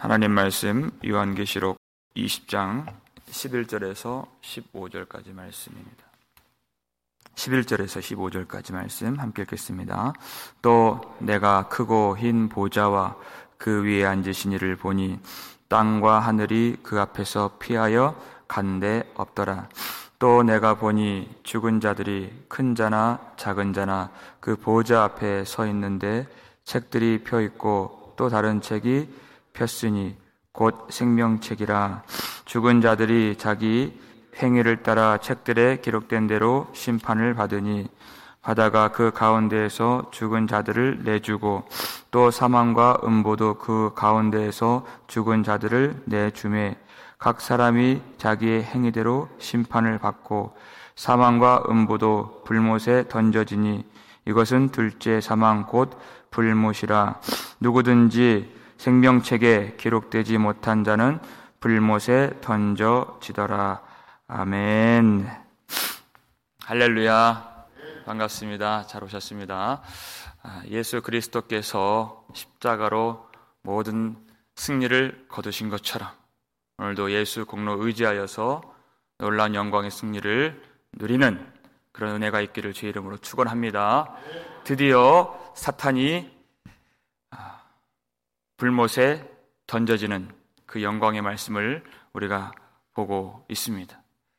하나님 말씀 요한계시록 20장 11절에서 15절까지 말씀입니다. 11절에서 15절까지 말씀 함께 읽겠습니다. 또 내가 크고 흰 보좌와 그 위에 앉으신 이를 보니 땅과 하늘이 그 앞에서 피하여 간데 없더라. 또 내가 보니 죽은 자들이 큰 자나 작은 자나 그 보좌 앞에 서 있는데 책들이 펴 있고 또 다른 책이 폈으니 곧 생명책이라. 죽은 자들이 자기 행위를 따라 책들에 기록된 대로 심판을 받으니 바다가 그 가운데에서 죽은 자들을 내주고 또 사망과 음보도 그 가운데에서 죽은 자들을 내주매 각 사람이 자기의 행위대로 심판을 받고 사망과 음보도 불못에 던져지니 이것은 둘째 사망 곧 불못이라. 누구든지 생명책에 기록되지 못한 자는 불못에 던져지더라. 아멘. 할렐루야. 반갑습니다. 잘 오셨습니다. 예수 그리스도께서 십자가로 모든 승리를 거두신 것처럼 오늘도 예수 공로 의지하여서 놀라운 영광의 승리를 누리는 그런 은혜가 있기를 주의 이름으로 축원합니다. 드디어 사탄이 불못에 던져지는 그 영광의 말씀을 우리가 보고 있습니다.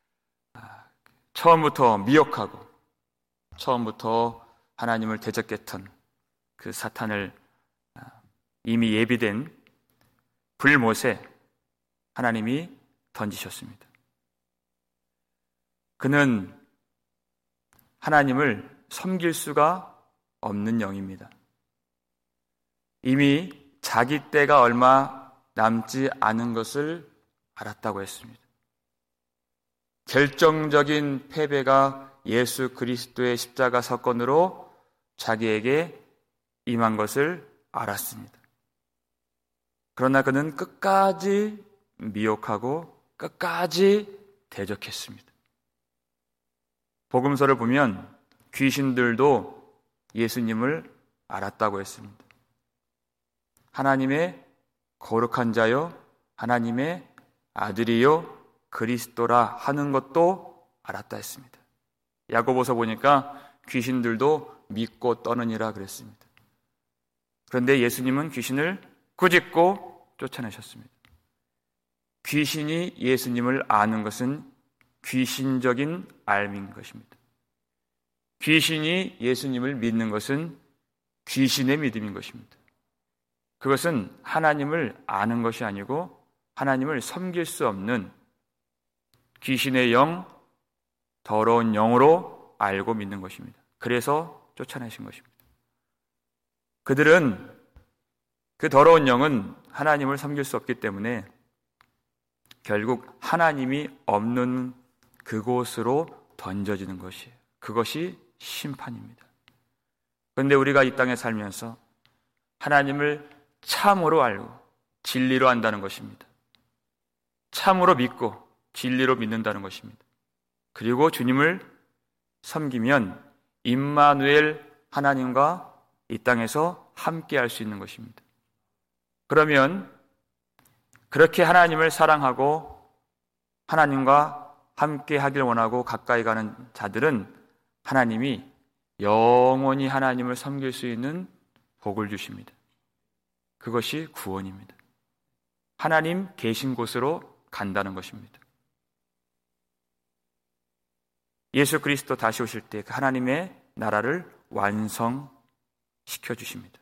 처음부터 미혹하고 처음부터 하나님을 대적했던 그 사탄을 이미 예비된 불못에 하나님이 던지셨습니다. 그는 하나님을 섬길 수가 없는 영입니다. 이미 자기 때가 얼마 남지 않은 것을 알았다고 했습니다. 결정적인 패배가 예수 그리스도의 십자가 사건으로 자기에게 임한 것을 알았습니다. 그러나 그는 끝까지 미혹하고 끝까지 대적했습니다. 복음서를 보면 귀신들도 예수님을 알았다고 했습니다. 하나님의 거룩한 자요 하나님의 아들이요 그리스도라 하는 것도 알았다 했습니다. 야고보서 보니까 귀신들도 믿고 떠느니라 그랬습니다. 그런데 예수님은 귀신을 꾸짖고 쫓아내셨습니다. 귀신이 예수님을 아는 것은 귀신적인 알미인 것입니다. 귀신이 예수님을 믿는 것은 귀신의 믿음인 것입니다. 그것은 하나님을 아는 것이 아니고 하나님을 섬길 수 없는 귀신의 영, 더러운 영으로 알고 믿는 것입니다. 그래서 쫓아내신 것입니다. 그들은 그 더러운 영은 하나님을 섬길 수 없기 때문에 결국 하나님이 없는 그곳으로 던져지는 것이에요. 그것이 심판입니다. 그런데 우리가 이 땅에 살면서 하나님을 참으로 알고 진리로 안다는 것입니다. 참으로 믿고 진리로 믿는다는 것입니다. 그리고 주님을 섬기면 임마누엘 하나님과 이 땅에서 함께 할 수 있는 것입니다. 그러면 그렇게 하나님을 사랑하고 하나님과 함께 하길 원하고 가까이 가는 자들은 하나님이 영원히 하나님을 섬길 수 있는 복을 주십니다. 그것이 구원입니다. 하나님 계신 곳으로 간다는 것입니다. 예수 그리스도 다시 오실 때 그 하나님의 나라를 완성시켜 주십니다.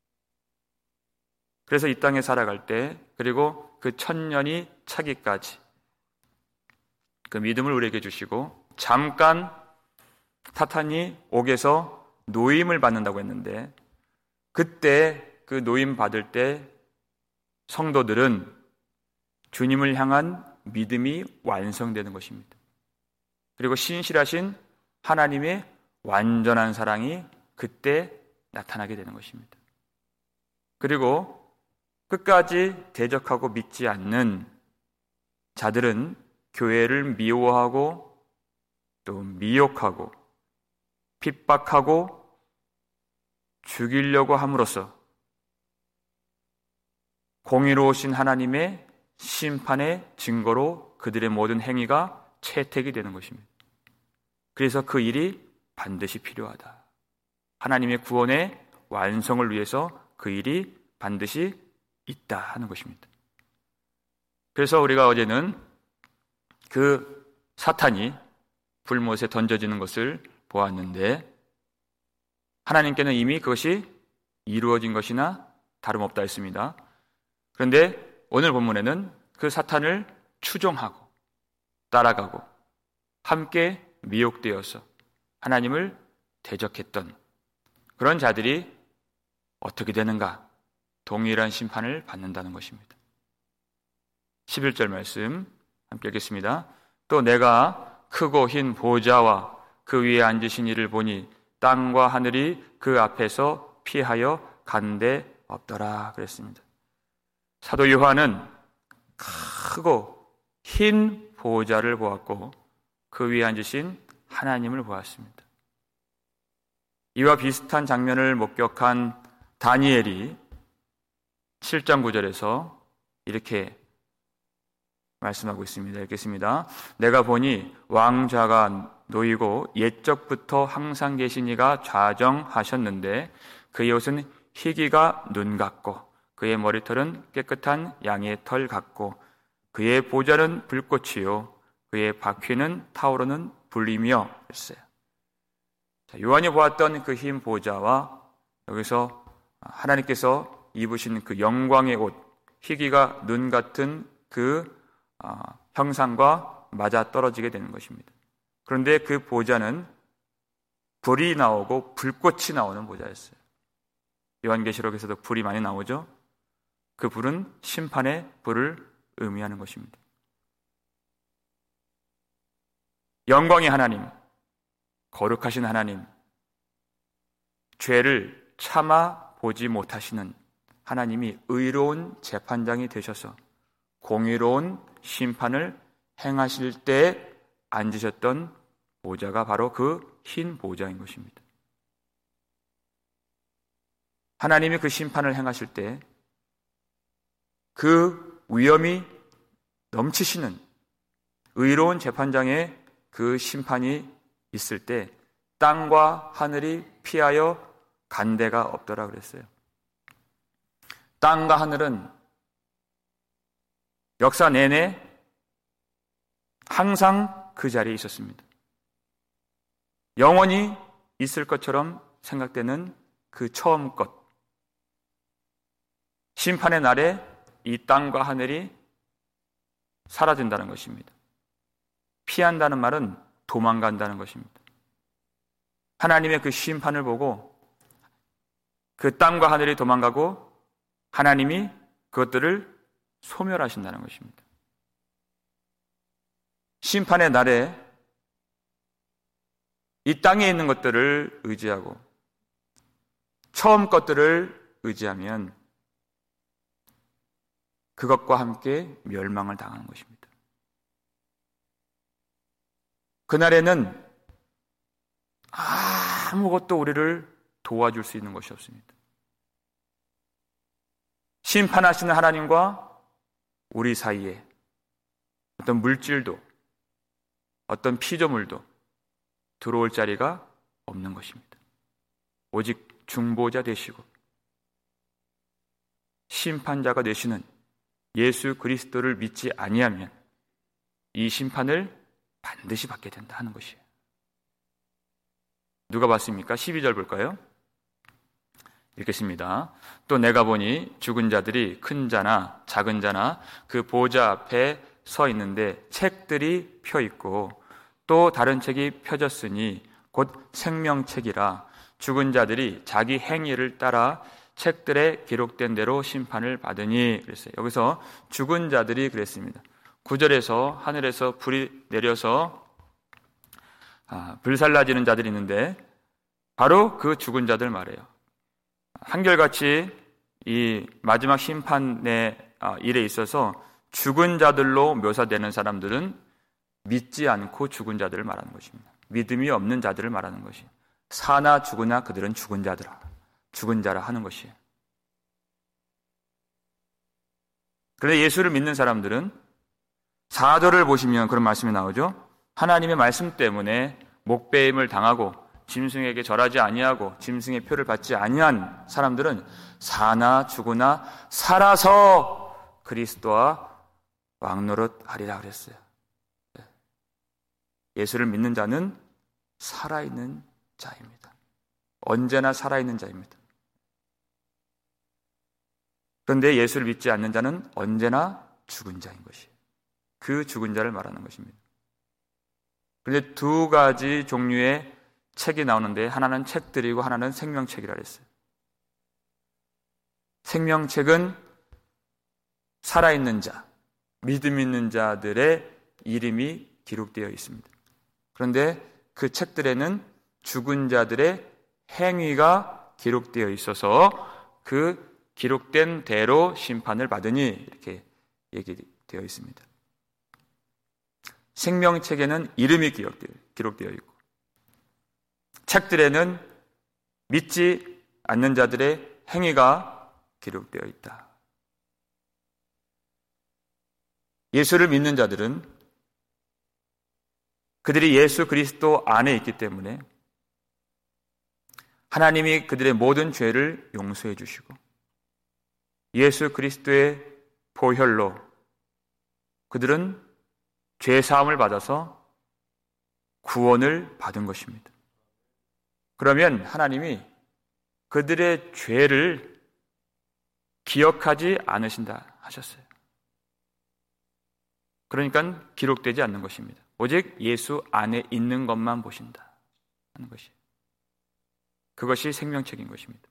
그래서 이 땅에 살아갈 때 그리고 그 1000년이 차기까지 그 믿음을 우리에게 주시고 잠깐 사탄이 옥에서 노임을 받는다고 했는데 그때 그 노임 받을 때 성도들은 주님을 향한 믿음이 완성되는 것입니다. 그리고 신실하신 하나님의 완전한 사랑이 그때 나타나게 되는 것입니다. 그리고 끝까지 대적하고 믿지 않는 자들은 교회를 미워하고 또 미혹하고 핍박하고 죽이려고 함으로써 공의로우신 하나님의 심판의 증거로 그들의 모든 행위가 채택이 되는 것입니다. 그래서 그 일이 반드시 필요하다. 하나님의 구원의 완성을 위해서 그 일이 반드시 있다 하는 것입니다. 그래서 우리가 어제는 그 사탄이 불못에 던져지는 것을 보았는데, 하나님께는 이미 그것이 이루어진 것이나 다름없다 했습니다. 그런데 오늘 본문에는 그 사탄을 추종하고 따라가고 함께 미혹되어서 하나님을 대적했던 그런 자들이 어떻게 되는가? 동일한 심판을 받는다는 것입니다. 11절 말씀 함께 읽겠습니다. 또 내가 크고 흰 보좌와 그 위에 앉으신 이를 보니 땅과 하늘이 그 앞에서 피하여 간데 없더라 그랬습니다. 사도 요한은 크고 흰 보좌를 보았고 그 위에 앉으신 하나님을 보았습니다. 이와 비슷한 장면을 목격한 다니엘이 7장 9절에서 이렇게 말씀하고 있습니다. 읽겠습니다. 내가 보니 왕좌가 놓이고 옛적부터 항상 계신 이가 좌정하셨는데 그의 옷은 희기가 눈 같고 그의 머리털은 깨끗한 양의 털 같고 그의 보좌는 불꽃이요 그의 바퀴는 타오르는 불이며 했어요. 요한이 보았던 그 흰 보좌와 여기서 하나님께서 입으신 그 영광의 옷, 희기가 눈 같은 그 형상과 맞아 떨어지게 되는 것입니다. 그런데 그 보좌는 불이 나오고 불꽃이 나오는 보좌였어요. 요한계시록에서도 불이 많이 나오죠. 그 불은 심판의 불을 의미하는 것입니다. 영광의 하나님, 거룩하신 하나님, 죄를 참아 보지 못하시는 하나님이 의로운 재판장이 되셔서 공의로운 심판을 행하실 때 앉으셨던 보좌가 바로 그 흰 보좌인 것입니다. 하나님이 그 심판을 행하실 때 그 위엄이 넘치시는 의로운 재판장의 그 심판이 있을 때 땅과 하늘이 피하여 간 데가 없더라 그랬어요. 땅과 하늘은 역사 내내 항상 그 자리에 있었습니다. 영원히 있을 것처럼 생각되는 그 처음 것. 심판의 날에 이 땅과 하늘이 사라진다는 것입니다. 피한다는 말은 도망간다는 것입니다. 하나님의 그 심판을 보고 그 땅과 하늘이 도망가고 하나님이 그것들을 소멸하신다는 것입니다. 심판의 날에 이 땅에 있는 것들을 의지하고 처음 것들을 의지하면 그것과 함께 멸망을 당하는 것입니다. 그날에는 아무것도 우리를 도와줄 수 있는 것이 없습니다. 심판하시는 하나님과 우리 사이에 어떤 물질도 어떤 피조물도 들어올 자리가 없는 것입니다. 오직 중보자 되시고 심판자가 되시는 예수 그리스도를 믿지 아니하면 이 심판을 반드시 받게 된다 하는 것이에요. 누가 봤습니까? 12절 볼까요? 읽겠습니다. 또 내가 보니 죽은 자들이 큰 자나 작은 자나 그 보좌 앞에 서 있는데 책들이 펴 있고 또 다른 책이 펴졌으니 곧 생명책이라 죽은 자들이 자기 행위를 따라 책들에 기록된 대로 심판을 받으니 그랬어요. 여기서 죽은 자들이 그랬습니다. 9절에서 하늘에서 불이 내려서 불살라지는 자들이 있는데 바로 그 죽은 자들 말이에요. 한결같이 이 마지막 심판의 일에 있어서 죽은 자들로 묘사되는 사람들은 믿지 않고 죽은 자들을 말하는 것입니다. 믿음이 없는 자들을 말하는 것이 사나 죽으나 그들은 죽은 자들아, 죽은 자라 하는 것이에요. 그런데 예수를 믿는 사람들은 4절을 보시면 그런 말씀이 나오죠. 하나님의 말씀 때문에 목배임을 당하고 짐승에게 절하지 아니하고 짐승의 표를 받지 아니한 사람들은 사나 죽으나 살아서 그리스도와 왕노릇 하리라 그랬어요. 예수를 믿는 자는 살아있는 자입니다. 언제나 살아있는 자입니다. 그런데 예수를 믿지 않는 자는 언제나 죽은 자인 것이에요. 그 죽은 자를 말하는 것입니다. 그런데 두 가지 종류의 책이 나오는데 하나는 책들이고 하나는 생명책이라 그랬어요. 생명책은 살아있는 자, 믿음 있는 자들의 이름이 기록되어 있습니다. 그런데 그 책들에는 죽은 자들의 행위가 기록되어 있어서 그 기록된 대로 심판을 받으니 이렇게 얘기되어 있습니다. 생명책에는 이름이 기록되어 있고 책들에는 믿지 않는 자들의 행위가 기록되어 있다. 예수를 믿는 자들은 그들이 예수 그리스도 안에 있기 때문에 하나님이 그들의 모든 죄를 용서해 주시고 예수 그리스도의 보혈로 그들은 죄 사함을 받아서 구원을 받은 것입니다. 그러면 하나님이 그들의 죄를 기억하지 않으신다 하셨어요. 그러니까 기록되지 않는 것입니다. 오직 예수 안에 있는 것만 보신다 하는 것이, 그것이 생명책인 것입니다.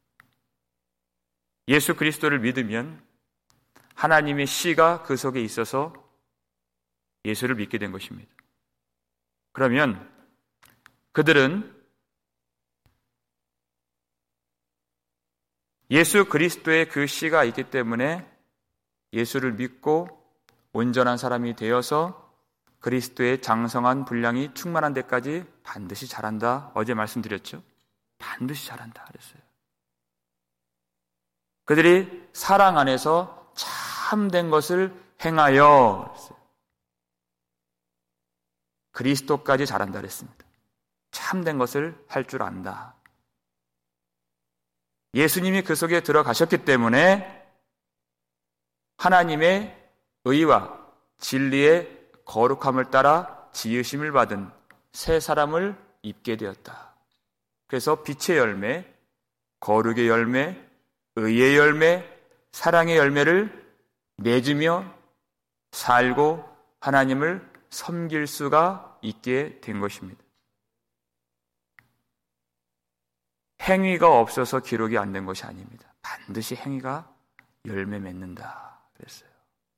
예수 그리스도를 믿으면 하나님의 씨가 그 속에 있어서 예수를 믿게 된 것입니다. 그러면 그들은 예수 그리스도의 그 씨가 있기 때문에 예수를 믿고 온전한 사람이 되어서 그리스도의 장성한 분량이 충만한 데까지 반드시 자란다. 어제 말씀드렸죠? 반드시 자란다 그랬어요. 그들이 사랑 안에서 참된 것을 행하여 그랬어요. 그리스도까지 자란다 그랬습니다. 참된 것을 할 줄 안다. 예수님이 그 속에 들어가셨기 때문에 하나님의 의와 진리의 거룩함을 따라 지으심을 받은 새 사람을 입게 되었다. 그래서 빛의 열매, 거룩의 열매, 의의 열매, 사랑의 열매를 맺으며 살고 하나님을 섬길 수가 있게 된 것입니다. 행위가 없어서 기록이 안 된 것이 아닙니다. 반드시 행위가 열매 맺는다 그랬어요.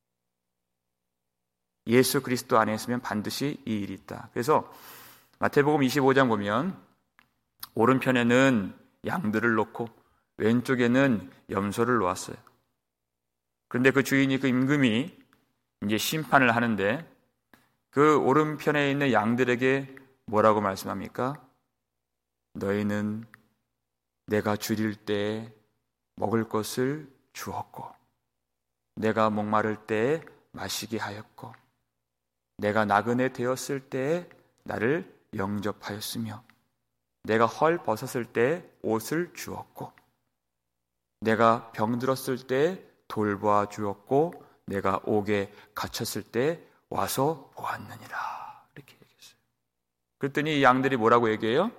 예수 그리스도 안에 있으면 반드시 이 일이 있다. 그래서 마태복음 25장 보면 오른편에는 양들을 놓고 왼쪽에는 염소를 놓았어요. 그런데 그 주인이, 그 임금이 이제 심판을 하는데 그 오른편에 있는 양들에게 뭐라고 말씀합니까? 너희는 내가 줄일 때에 먹을 것을 주었고 내가 목마를 때에 마시게 하였고 내가 나그네 되었을 때에 나를 영접하였으며 내가 헐 벗었을 때에 옷을 주었고 내가 병들었을 때에 돌보아 주었고 내가 옥에 갇혔을 때 와서 보았느니라. 이렇게 얘기했어요. 그랬더니 이 양들이 뭐라고 얘기해요?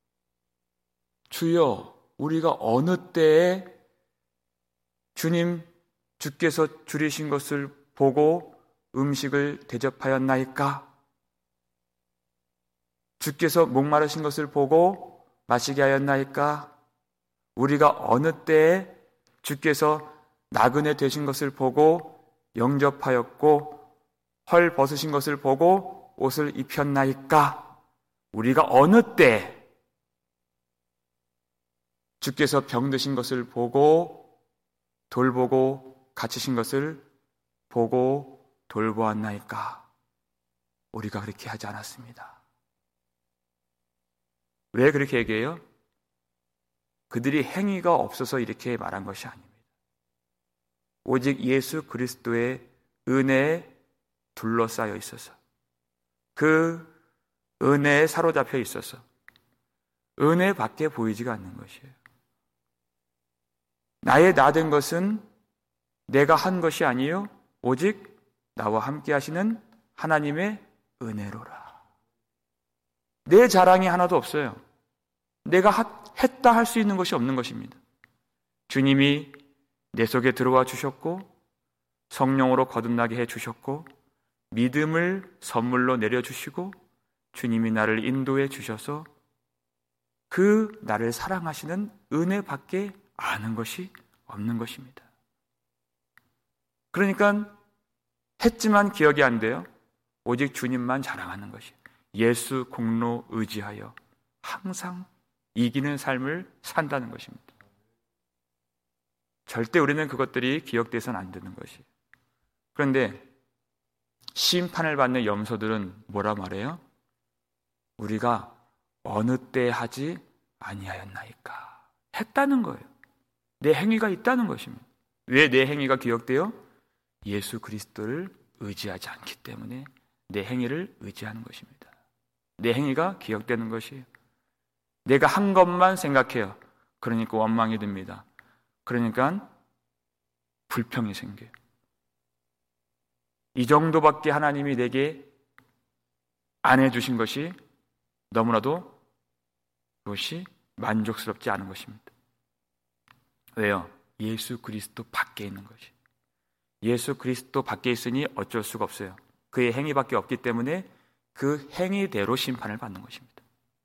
주여, 우리가 어느 때에 주께서 줄이신 것을 보고 음식을 대접하였나이까? 주께서 목마르신 것을 보고 마시게 하였나이까? 우리가 어느 때에 주께서 나그네 되신 것을 보고 영접하였고 헐 벗으신 것을 보고 옷을 입혔나이까? 우리가 어느 때 주께서 병드신 것을 보고 돌보고 갇히신 것을 보고 돌보았나이까? 우리가 그렇게 하지 않았습니다. 왜 그렇게 얘기해요? 그들이 행위가 없어서 이렇게 말한 것이 아닙니다. 오직 예수 그리스도의 은혜에 둘러싸여 있어서, 그 은혜에 사로잡혀 있어서 은혜밖에 보이지가 않는 것이에요. 나의 나된 것은 내가 한 것이 아니요 오직 나와 함께 하시는 하나님의 은혜로라. 내 자랑이 하나도 없어요. 내가 했다 할 수 있는 것이 없는 것입니다. 주님이 내 속에 들어와 주셨고 성령으로 거듭나게 해주셨고 믿음을 선물로 내려주시고 주님이 나를 인도해 주셔서 그 나를 사랑하시는 은혜밖에 아는 것이 없는 것입니다. 그러니까 했지만 기억이 안 돼요. 오직 주님만 자랑하는 것이, 예수 공로 의지하여 항상 이기는 삶을 산다는 것입니다. 절대 우리는 그것들이 기억돼서는 안 되는 것이에요. 그런데 심판을 받는 염소들은 뭐라 말해요? 우리가 어느 때 하지 아니하였나이까. 했다는 거예요. 내 행위가 있다는 것입니다. 왜 내 행위가 기억돼요? 예수 그리스도를 의지하지 않기 때문에 내 행위를 의지하는 것입니다. 내 행위가 기억되는 것이에요. 내가 한 것만 생각해요. 그러니까 원망이 듭니다. 그러니까 불평이 생겨요. 이 정도밖에 하나님이 내게 안 해주신 것이 너무나도 그것이 만족스럽지 않은 것입니다. 왜요? 예수 그리스도 밖에 있는 것이. 예수 그리스도 밖에 있으니 어쩔 수가 없어요. 그의 행위밖에 없기 때문에 그 행위대로 심판을 받는 것입니다.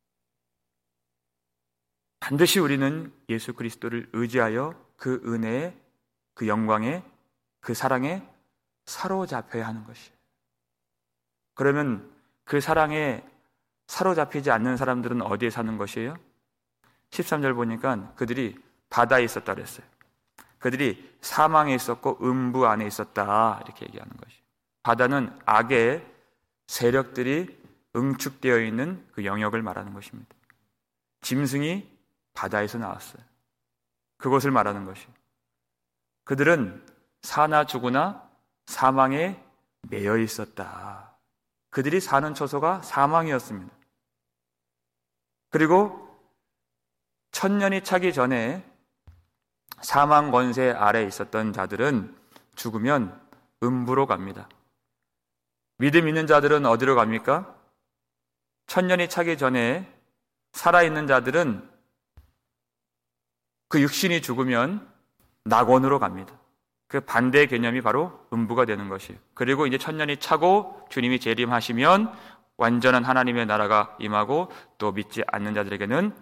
반드시 우리는 예수 그리스도를 의지하여 그 은혜에, 그 영광에, 그 사랑에 사로잡혀야 하는 것이에요. 그러면 그 사랑에 사로잡히지 않는 사람들은 어디에 사는 것이에요? 13절 보니까 그들이 바다에 있었다 그랬어요. 그들이 사망에 있었고 음부 안에 있었다 이렇게 얘기하는 것이에요. 바다는 악의 세력들이 응축되어 있는 그 영역을 말하는 것입니다. 짐승이 바다에서 나왔어요. 그것을 말하는 것이에요. 그들은 사나 죽으나 사망에 매여 있었다. 그들이 사는 처소가 사망이었습니다. 그리고 천년이 차기 전에 사망 권세 아래에 있었던 자들은 죽으면 음부로 갑니다. 믿음 있는 자들은 어디로 갑니까? 천년이 차기 전에 살아있는 자들은 그 육신이 죽으면 낙원으로 갑니다. 그 반대의 개념이 바로 음부가 되는 것이에요. 그리고 이제 천년이 차고 주님이 재림하시면 완전한 하나님의 나라가 임하고 또 믿지 않는 자들에게는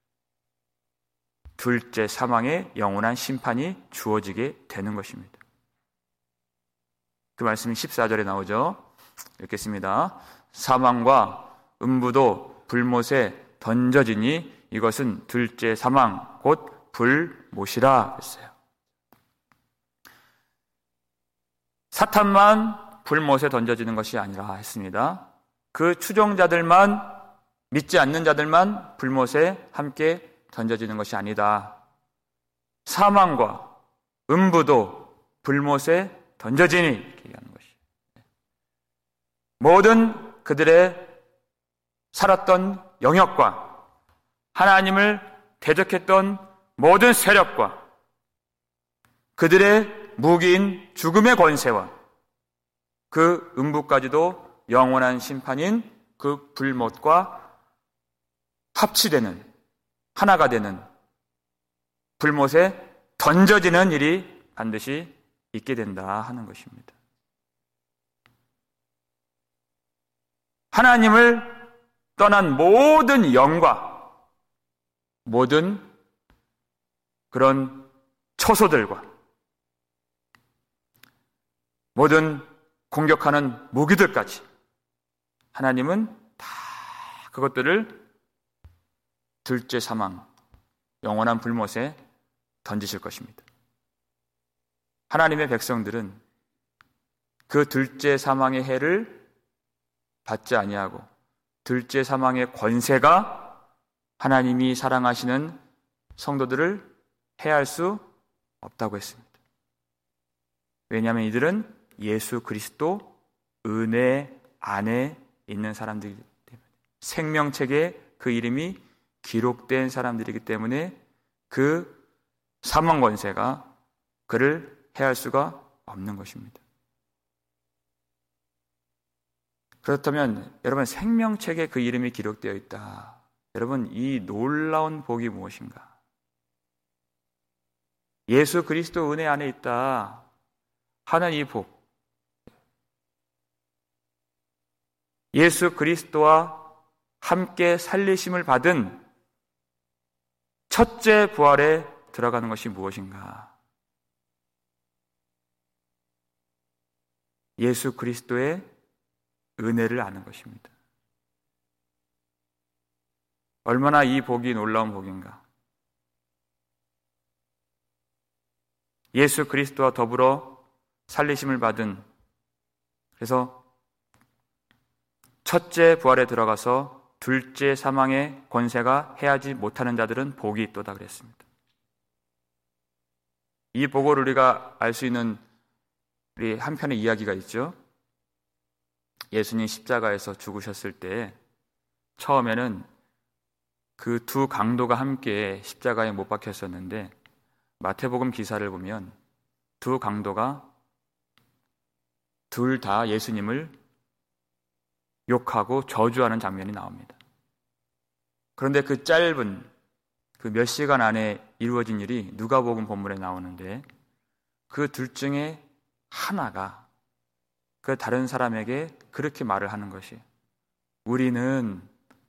둘째 사망의 영원한 심판이 주어지게 되는 것입니다. 그 말씀이 14절에 나오죠. 읽겠습니다. 사망과 음부도 불못에 던져지니 이것은 둘째 사망 곧 불못이라 했어요. 사탄만 불못에 던져지는 것이 아니라 했습니다. 그 추종자들만, 믿지 않는 자들만 불못에 함께 던져지는 것이 아니다. 사망과 음부도 불못에 던져지니 이렇게 얘기하는 것이. 모든 그들의 살았던 영역과 하나님을 대적했던 모든 세력과 그들의 무기인 죽음의 권세와 그 음부까지도 영원한 심판인 그 불못과 합치되는, 하나가 되는 불못에 던져지는 일이 반드시 있게 된다 하는 것입니다. 하나님을 떠난 모든 영과 모든 그런 처소들과 모든 공격하는 무기들까지 하나님은 다 그것들을 둘째 사망, 영원한 불못에 던지실 것입니다. 하나님의 백성들은 그 둘째 사망의 해를 받지 아니하고 둘째 사망의 권세가 하나님이 사랑하시는 성도들을 해할 수 없다고 했습니다. 왜냐하면 이들은 예수 그리스도 은혜 안에 있는 사람들이기 때문에, 생명책에 그 이름이 기록된 사람들이기 때문에 그 사망 권세가 그를 해할 수가 없는 것입니다. 그렇다면 여러분, 생명책에 그 이름이 기록되어 있다. 여러분, 이 놀라운 복이 무엇인가? 예수 그리스도 은혜 안에 있다 하는 이 복, 예수 그리스도와 함께 살리심을 받은 첫째 부활에 들어가는 것이 무엇인가? 예수 그리스도의 은혜를 아는 것입니다. 얼마나 이 복이 놀라운 복인가? 예수 그리스도와 더불어 살리심을 받은, 그래서 첫째 부활에 들어가서 둘째 사망의 권세가 해하지 못하는 자들은 복이 있도다 그랬습니다. 이 복을 우리가 알 수 있는 우리 한편의 이야기가 있죠. 예수님 십자가에서 죽으셨을 때 처음에는 그 두 강도가 함께 십자가에 못 박혔었는데, 마태복음 기사를 보면 두 강도가 둘 다 예수님을 욕하고 저주하는 장면이 나옵니다. 그런데 그 짧은 그 몇 시간 안에 이루어진 일이 누가복음 본문에 나오는데, 그 둘 중에 하나가 그 다른 사람에게 그렇게 말을 하는 것이, 우리는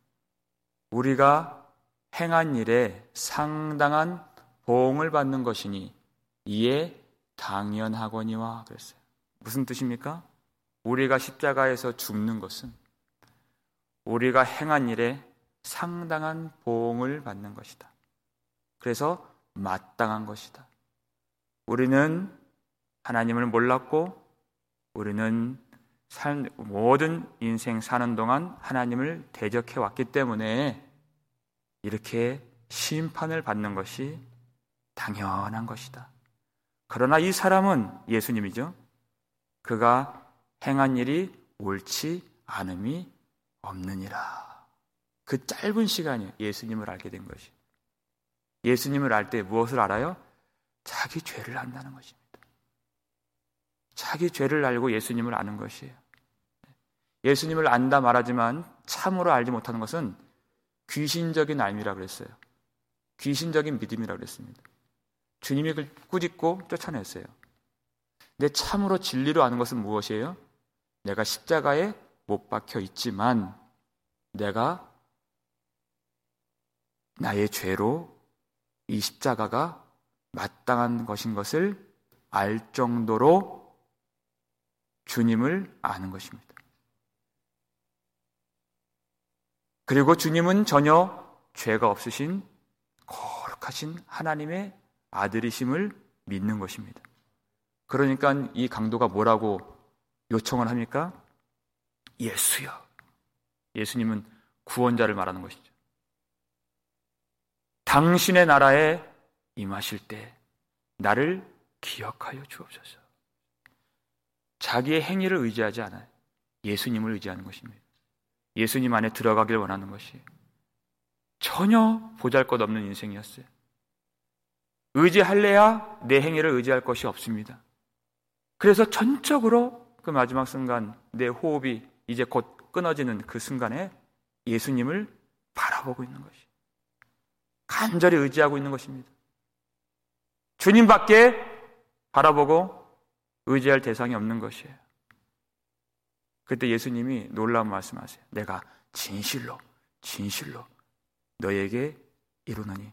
우리가 행한 일에 상당한 보응을 받는 것이니 이에 당연하거니와 그랬어요. 무슨 뜻입니까? 우리가 십자가에서 죽는 것은 우리가 행한 일에 상당한 보응을 받는 것이다. 그래서 마땅한 것이다. 우리는 하나님을 몰랐고, 우리는 모든 인생 사는 동안 하나님을 대적해 왔기 때문에 이렇게 심판을 받는 것이 당연한 것이다. 그러나 이 사람은 예수님이죠. 그가 행한 일이 옳지 않음이 없느니라. 그 짧은 시간에 예수님을 알게 된 것이, 예수님을 알 때 무엇을 알아요? 자기 죄를 안다는 것입니다. 자기 죄를 알고 예수님을 아는 것이에요. 예수님을 안다 말하지만 참으로 알지 못하는 것은 귀신적인 알미라고 그랬어요. 귀신적인 믿음이라고 그랬습니다. 주님이 그걸 꾸짖고 쫓아냈어요. 근데 참으로 진리로 아는 것은 무엇이에요? 내가 십자가에 못 박혀 있지만 내가 나의 죄로 이 십자가가 마땅한 것인 것을 알 정도로 주님을 아는 것입니다. 그리고 주님은 전혀 죄가 없으신 거룩하신 하나님의 아들이심을 믿는 것입니다. 그러니까 이 강도가 뭐라고 요청을 합니까? 예수여. 예수님은 구원자를 말하는 것이죠. 당신의 나라에 임하실 때 나를 기억하여 주옵소서. 자기의 행위를 의지하지 않아요. 예수님을 의지하는 것입니다. 예수님 안에 들어가길 원하는 것이 전혀 보잘것없는 인생이었어요. 의지할래야 내 행위를 의지할 것이 없습니다. 그래서 전적으로 그 마지막 순간 내 호흡이 이제 곧 끊어지는 그 순간에 예수님을 바라보고 있는 것이, 간절히 의지하고 있는 것입니다. 주님밖에 바라보고 의지할 대상이 없는 것이에요. 그때 예수님이 놀라운 말씀하세요. 내가 진실로 너에게 이루노니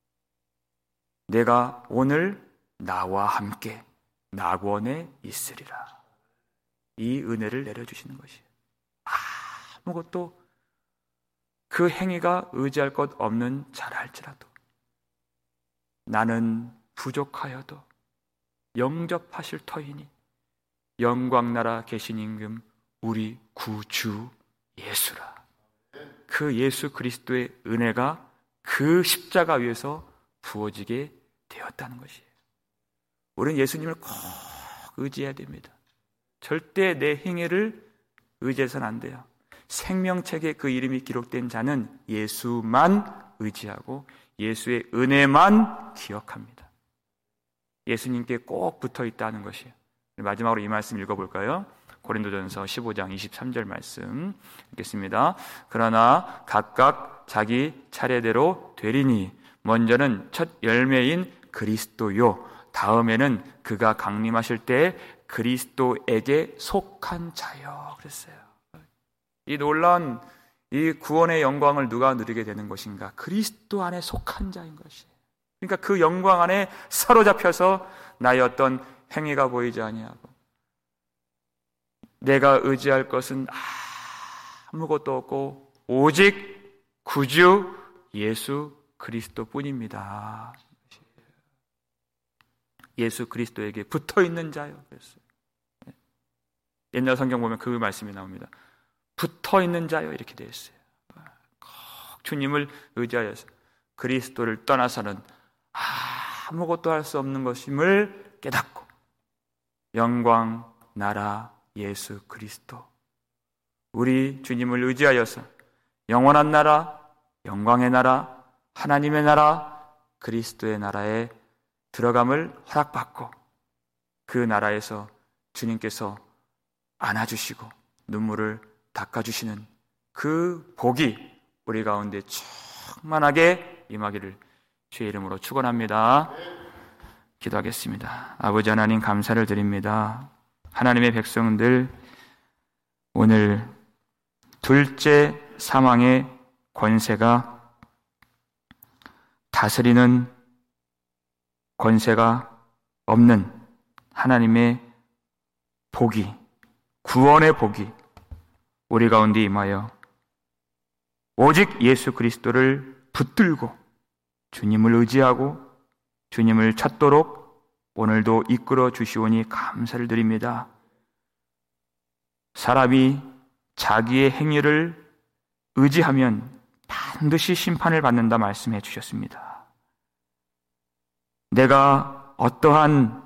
내가 오늘 나와 함께 낙원에 있으리라. 이 은혜를 내려주시는 것이에요. 아무것도 그 행위가 의지할 것 없는 자라 할지라도 나는 부족하여도 영접하실 터이니 영광나라 계신 임금 우리 구주 예수라. 그 예수 그리스도의 은혜가 그 십자가 위에서 부어지게 되었다는 것이에요. 우리는 예수님을 꼭 의지해야 됩니다. 절대 내 행위를 의지해서는 안 돼요. 생명책에 그 이름이 기록된 자는 예수만 의지하고 예수의 은혜만 기억합니다. 예수님께 꼭 붙어 있다는 것이에요. 마지막으로 이 말씀 읽어볼까요? 고린도전서 15장 23절 말씀 읽겠습니다. 그러나 각각 자기 차례대로 되리니 먼저는 첫 열매인 그리스도요, 다음에는 그가 강림하실 때 그리스도에게 속한 자요. 그랬어요. 이 놀라운 이 구원의 영광을 누가 누리게 되는 것인가? 그리스도 안에 속한 자인 것이에요. 그러니까 그 영광 안에 사로잡혀서 나의 어떤 행위가 보이지 아니하고 내가 의지할 것은 아무것도 없고 오직 구주 예수 그리스도뿐입니다. 예수 그리스도에게 붙어있는 자요. 그랬어요. 옛날 성경 보면 그 말씀이 나옵니다. 붙어있는 자요 이렇게 되어 있어요. 꼭 주님을 의지하여서 그리스도를 떠나서는 아무것도 할 수 없는 것임을 깨닫고 영광, 나라, 예수 그리스도 우리 주님을 의지하여서 영원한 나라, 영광의 나라, 하나님의 나라, 그리스도의 나라에 들어감을 허락받고 그 나라에서 주님께서 안아주시고 눈물을 닦아주시는 그 복이 우리 가운데 충만하게 임하기를 주의 이름으로 축원합니다. 기도하겠습니다. 아버지 하나님 감사를 드립니다. 하나님의 백성들 오늘 둘째 사망의 권세가 다스리는 권세가 없는 하나님의 복이 구원의 복이 우리 가운데 임하여 오직 예수 그리스도를 붙들고 주님을 의지하고 주님을 찾도록 오늘도 이끌어 주시오니 감사를 드립니다. 사람이 자기의 행위를 의지하면 반드시 심판을 받는다 말씀해 주셨습니다. 내가 어떠한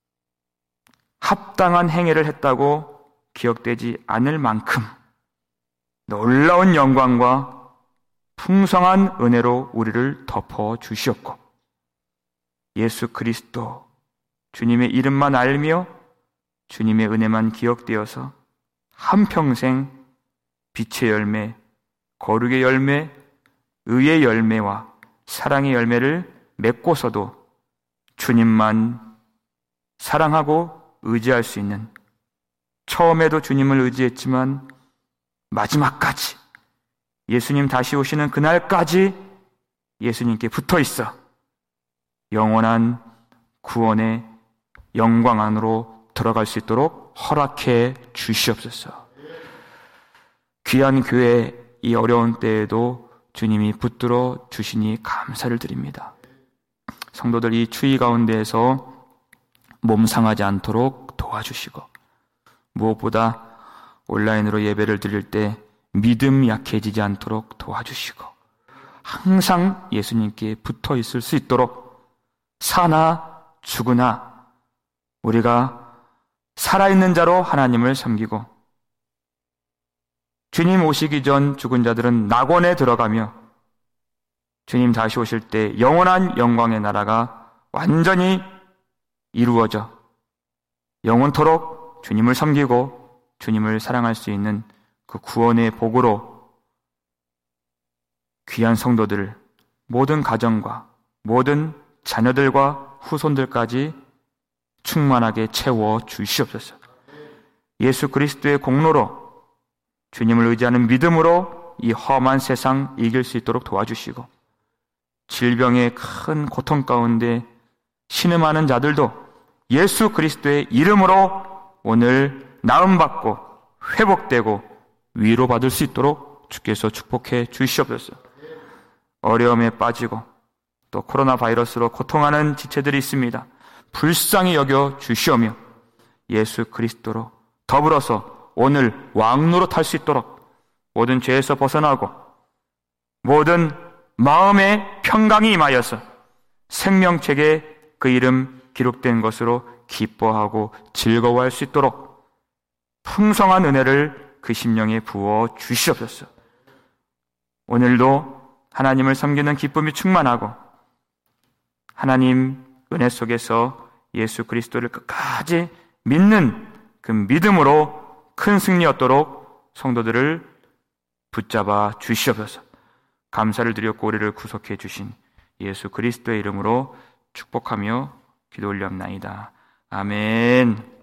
합당한 행위를 했다고 기억되지 않을 만큼 놀라운 영광과 풍성한 은혜로 우리를 덮어 주시었고 예수 그리스도 주님의 이름만 알며 주님의 은혜만 기억되어서 한평생 빛의 열매, 거룩의 열매, 의의 열매와 사랑의 열매를 맺고서도 주님만 사랑하고 의지할 수 있는 처음에도 주님을 의지했지만 마지막까지 예수님 다시 오시는 그날까지 예수님께 붙어 있어 영원한 구원의 영광 안으로 들어갈 수 있도록 허락해 주시옵소서. 귀한 교회 이 어려운 때에도 주님이 붙들어 주시니 감사를 드립니다. 성도들 이 추위 가운데에서 몸 상하지 않도록 도와주시고 무엇보다 온라인으로 예배를 드릴 때 믿음 약해지지 않도록 도와주시고 항상 예수님께 붙어 있을 수 있도록 사나 죽으나 우리가 살아있는 자로 하나님을 섬기고 주님 오시기 전 죽은 자들은 낙원에 들어가며 주님 다시 오실 때 영원한 영광의 나라가 완전히 이루어져 영원토록 주님을 섬기고 주님을 사랑할 수 있는 그 구원의 복으로 귀한 성도들 모든 가정과 모든 자녀들과 후손들까지 충만하게 채워 주시옵소서. 예수 그리스도의 공로로 주님을 의지하는 믿음으로 이 험한 세상 이길 수 있도록 도와주시고 질병의 큰 고통 가운데 신음하는 자들도 예수 그리스도의 이름으로 오늘 나음받고 회복되고 위로받을 수 있도록 주께서 축복해 주시옵소서. 어려움에 빠지고 또 코로나 바이러스로 고통하는 지체들이 있습니다. 불쌍히 여겨 주시오며 예수 그리스도로 더불어서 오늘 왕노로 탈 수 있도록 모든 죄에서 벗어나고 모든 마음의 평강이 임하여서 생명책에 그 이름 기록된 것으로 기뻐하고 즐거워할 수 있도록 풍성한 은혜를 그 심령에 부어 주시옵소서. 오늘도 하나님을 섬기는 기쁨이 충만하고 하나님 은혜 속에서 예수 그리스도를 끝까지 믿는 그 믿음으로 큰 승리 얻도록 성도들을 붙잡아 주시옵소서. 감사를 드렸고 우리를 구속해 주신 예수 그리스도의 이름으로 축복하며 기도 올리옵나이다. 아멘.